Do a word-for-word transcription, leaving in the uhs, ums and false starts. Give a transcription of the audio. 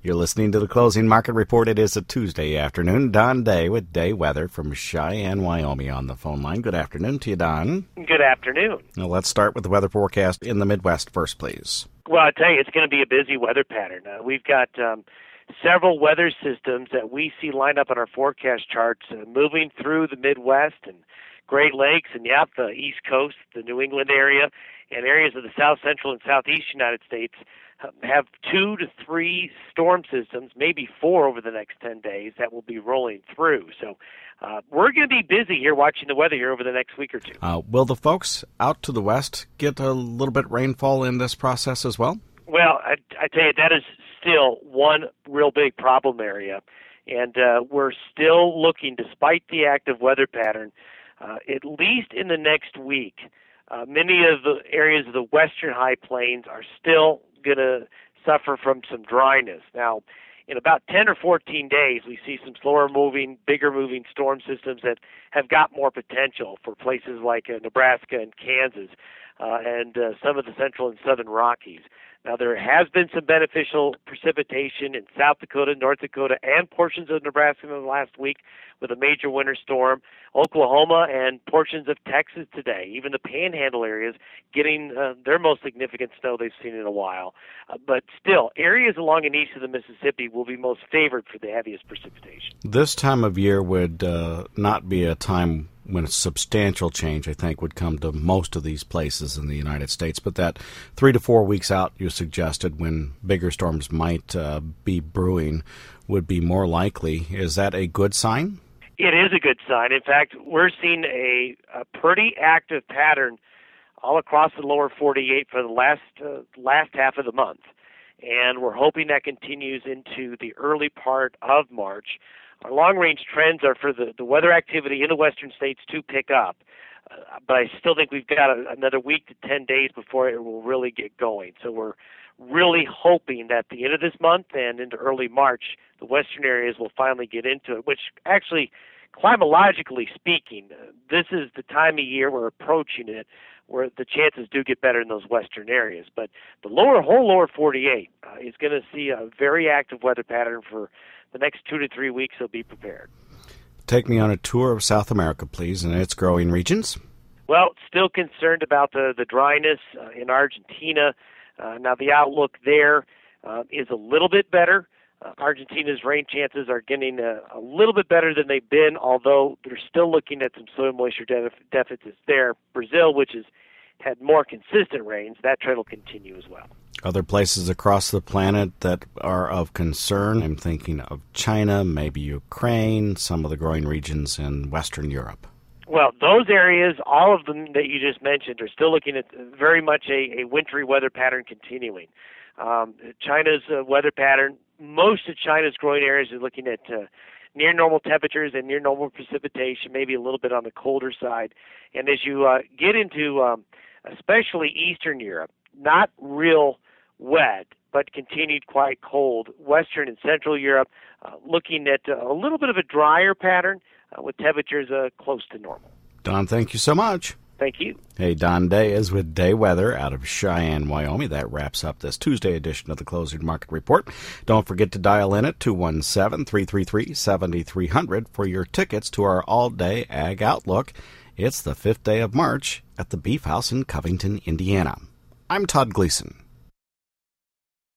You're listening to the Closing Market Report. It is a Tuesday afternoon. Don Day with Day Weather from Cheyenne, Wyoming on the phone line. Good afternoon to you, Don. Good afternoon. Now let's start with the weather forecast in the Midwest first, please. Well, I tell you, it's going to be a busy weather pattern. Uh, we've got um, several weather systems that we see lined up on our forecast charts uh, moving through the Midwest and Great Lakes and, yep, the East Coast, the New England area, and areas of the South Central and Southeast United States have two to three storm systems, maybe four over the next ten days that will be rolling through. So uh, we're going to be busy here watching the weather here over the next week or two. Uh, will the folks out to the west get a little bit rainfall in this process as well? Well, I, I tell you, that is still one real big problem area. And uh, we're still looking, despite the active weather pattern, uh, at least in the next week, uh, many of the areas of the western high plains are still going to suffer from some dryness. Now, in about ten or fourteen days, we see some slower moving, bigger moving storm systems that have got more potential for places like uh, Nebraska and Kansas uh, and uh, some of the central and southern Rockies. Now, there has been some beneficial precipitation in South Dakota, North Dakota, and portions of Nebraska in the last week with a major winter storm. Oklahoma and portions of Texas today, even the Panhandle areas, getting uh, their most significant snow they've seen in a while. Uh, but still, areas along and east of the Mississippi will be most favored for the heaviest precipitation. This time of year would uh, not be a time when a substantial change, I think, would come to most of these places in the United States. But that three to four weeks out, you suggested, when bigger storms might uh, be brewing, would be more likely. Is that a good sign? It is a good sign. In fact, we're seeing a, a pretty active pattern all across the lower forty-eight for the last uh, last half of the month. And we're hoping that continues into the early part of March. Our long-range trends are for the, the weather activity in the western states to pick up. Uh, but I still think we've got a, another week to ten days before it will really get going. So we're really hoping that at the end of this month and into early March, the western areas will finally get into it, which actually, climatologically speaking, uh, this is the time of year we're approaching it where the chances do get better in those western areas. But the lower whole lower forty-eight uh, is going to see a very active weather pattern for the next two to three weeks, so be prepared. Take me on a tour of South America, please, and its growing regions. Well, still concerned about the, the dryness uh, in Argentina. Uh, now, the outlook there uh, is a little bit better. Uh, Argentina's rain chances are getting a, a little bit better than they've been, although they're still looking at some soil moisture def- deficits there. Brazil, which has had more consistent rains, that trend will continue as well. Other places across the planet that are of concern, I'm thinking of China, maybe Ukraine, some of the growing regions in Western Europe. Well, those areas, all of them that you just mentioned, are still looking at very much a, a wintry weather pattern continuing. Um, China's uh, weather pattern, most of China's growing areas are looking at uh, near normal temperatures and near normal precipitation, maybe a little bit on the colder side. And as you uh, get into um, especially Eastern Europe, not real wet, but continued quite cold. Western and Central Europe, uh, looking at uh, a little bit of a drier pattern uh, with temperatures uh, close to normal. Don, thank you so much. Thank you. Hey, Don Day is with Day Weather out of Cheyenne, Wyoming. That wraps up this Tuesday edition of the Closing Market Report. Don't forget to dial in at two one seven, three three three, seven three zero zero for your tickets to our all-day Ag Outlook. It's the fifth day of March at the Beef House in Covington, Indiana. I'm Todd Gleason.